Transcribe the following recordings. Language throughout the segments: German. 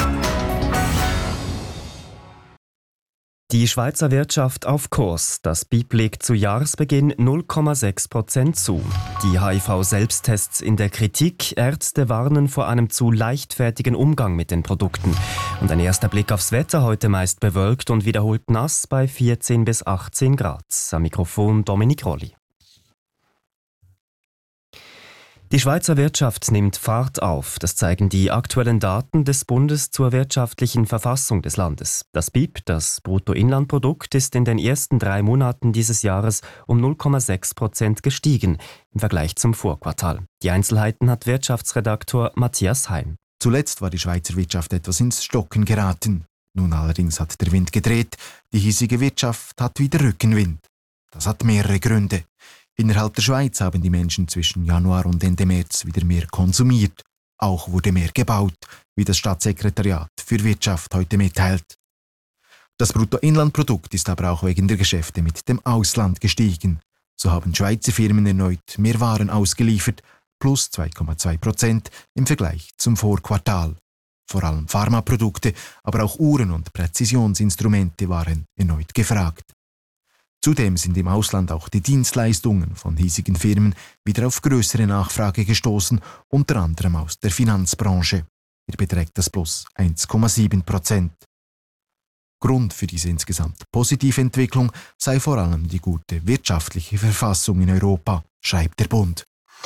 Die Schweizer Wirtschaft auf Kurs. Das BIP legt zu Jahresbeginn 0,6% zu. Die HIV-Selbsttests in der Kritik. Ärzte warnen vor einem zu leichtfertigen Umgang mit den Produkten. Und ein erster Blick aufs Wetter. Heute meist bewölkt und wiederholt nass bei 14 bis 18 Grad. Am Mikrofon Dominik Rolli. Die Schweizer Wirtschaft nimmt Fahrt auf. Das zeigen die aktuellen Daten des Bundes zur wirtschaftlichen Verfassung des Landes. Das BIP, das Bruttoinlandprodukt, ist in den ersten 3 Monaten dieses Jahres um 0,6% gestiegen im Vergleich zum Vorquartal. Die Einzelheiten hat Wirtschaftsredaktor Matthias Hein. Zuletzt war die Schweizer Wirtschaft etwas ins Stocken geraten. Nun allerdings hat der Wind gedreht. Die hiesige Wirtschaft hat wieder Rückenwind. Das hat mehrere Gründe. Innerhalb der Schweiz haben die Menschen zwischen Januar und Ende März wieder mehr konsumiert. Auch wurde mehr gebaut, wie das Staatssekretariat für Wirtschaft heute mitteilt. Das Bruttoinlandprodukt ist aber auch wegen der Geschäfte mit dem Ausland gestiegen. So haben Schweizer Firmen erneut mehr Waren ausgeliefert, plus 2,2% im Vergleich zum Vorquartal. Vor allem Pharmaprodukte, aber auch Uhren und Präzisionsinstrumente waren erneut gefragt. Zudem sind im Ausland auch die Dienstleistungen von hiesigen Firmen wieder auf größere Nachfrage gestoßen, unter anderem aus der Finanzbranche. Hier beträgt das plus 1,7%. Grund für diese insgesamt positive Entwicklung sei vor allem die gute wirtschaftliche Verfassung in Europa, schreibt der Bund.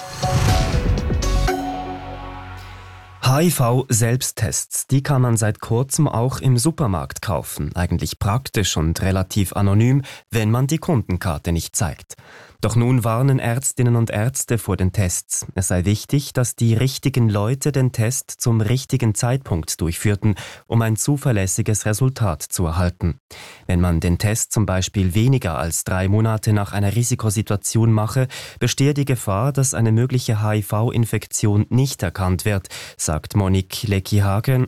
HIV-Selbsttests, die kann man seit kurzem auch im Supermarkt kaufen. Eigentlich praktisch und relativ anonym, wenn man die Kundenkarte nicht zeigt. Doch nun warnen Ärztinnen und Ärzte vor den Tests. Es sei wichtig, dass die richtigen Leute den Test zum richtigen Zeitpunkt durchführten, um ein zuverlässiges Resultat zu erhalten. Wenn man den Test zum Beispiel weniger als 3 Monate nach einer Risikosituation mache, bestehe die Gefahr, dass eine mögliche HIV-Infektion nicht erkannt wird, sagt Monique Leckihagen,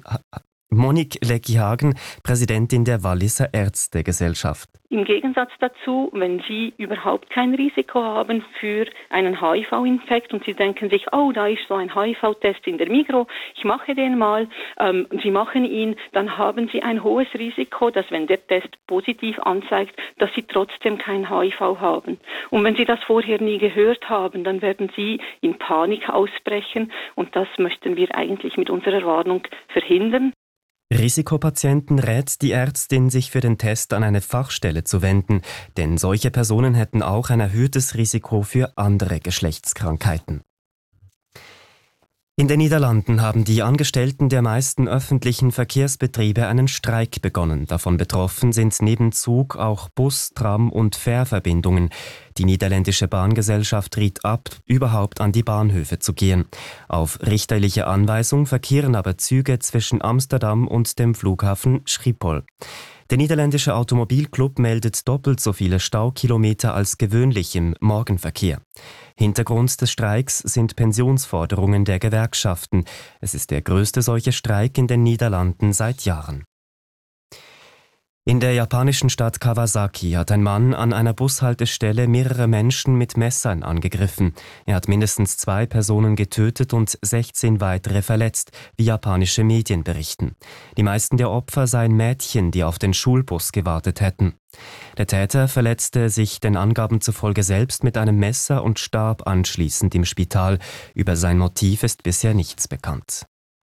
Präsidentin der Walliser Ärztegesellschaft. Im Gegensatz dazu, wenn Sie überhaupt kein Risiko haben für einen HIV-Infekt und Sie denken sich, oh, da ist so ein HIV-Test in der Migros, ich mache den mal, Sie machen ihn, dann haben Sie ein hohes Risiko, dass wenn der Test positiv anzeigt, dass Sie trotzdem kein HIV haben. Und wenn Sie das vorher nie gehört haben, dann werden Sie in Panik ausbrechen und das möchten wir eigentlich mit unserer Warnung verhindern. Risikopatienten rät die Ärztin, sich für den Test an eine Fachstelle zu wenden, denn solche Personen hätten auch ein erhöhtes Risiko für andere Geschlechtskrankheiten. In den Niederlanden haben die Angestellten der meisten öffentlichen Verkehrsbetriebe einen Streik begonnen. Davon betroffen sind neben Zug auch Bus-, Tram- und Fährverbindungen. Die niederländische Bahngesellschaft riet ab, überhaupt an die Bahnhöfe zu gehen. Auf richterliche Anweisung verkehren aber Züge zwischen Amsterdam und dem Flughafen Schiphol. Der niederländische Automobilclub meldet doppelt so viele Staukilometer als gewöhnlich im Morgenverkehr. Hintergrund des Streiks sind Pensionsforderungen der Gewerkschaften. Es ist der größte solche Streik in den Niederlanden seit Jahren. In der japanischen Stadt Kawasaki hat ein Mann an einer Bushaltestelle mehrere Menschen mit Messern angegriffen. Er hat mindestens 2 Personen getötet und 16 weitere verletzt, wie japanische Medien berichten. Die meisten der Opfer seien Mädchen, die auf den Schulbus gewartet hätten. Der Täter verletzte sich den Angaben zufolge selbst mit einem Messer und starb anschließend im Spital. Über sein Motiv ist bisher nichts bekannt.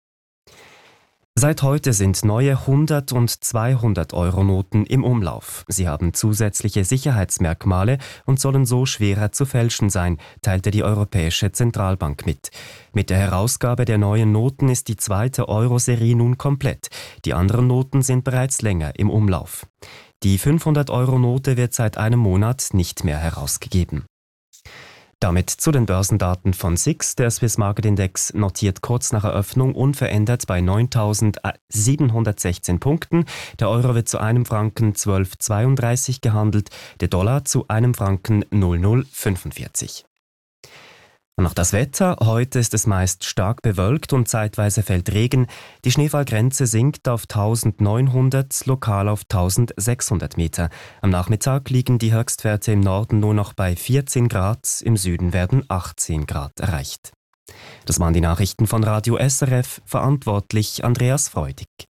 Seit heute sind neue 100- und 200-Euro-Noten im Umlauf. Sie haben zusätzliche Sicherheitsmerkmale und sollen so schwerer zu fälschen sein, teilte die Europäische Zentralbank mit. Mit der Herausgabe der neuen Noten ist die 2. Euro-Serie nun komplett. Die anderen Noten sind bereits länger im Umlauf. Die 500-Euro-Note wird seit einem Monat nicht mehr herausgegeben. Damit zu den Börsendaten von SIX. Der Swiss Market Index notiert kurz nach Eröffnung unverändert bei 9.716 Punkten. Der Euro wird zu einem Franken 12,32 gehandelt, der Dollar zu einem Franken 0,045. Und noch das Wetter. Heute ist es meist stark bewölkt und zeitweise fällt Regen. Die Schneefallgrenze sinkt auf 1900, lokal auf 1600 Meter. Am Nachmittag liegen die Höchstwerte im Norden nur noch bei 14 Grad, im Süden werden 18 Grad erreicht. Das waren die Nachrichten von Radio SRF, verantwortlich Andreas Freudig.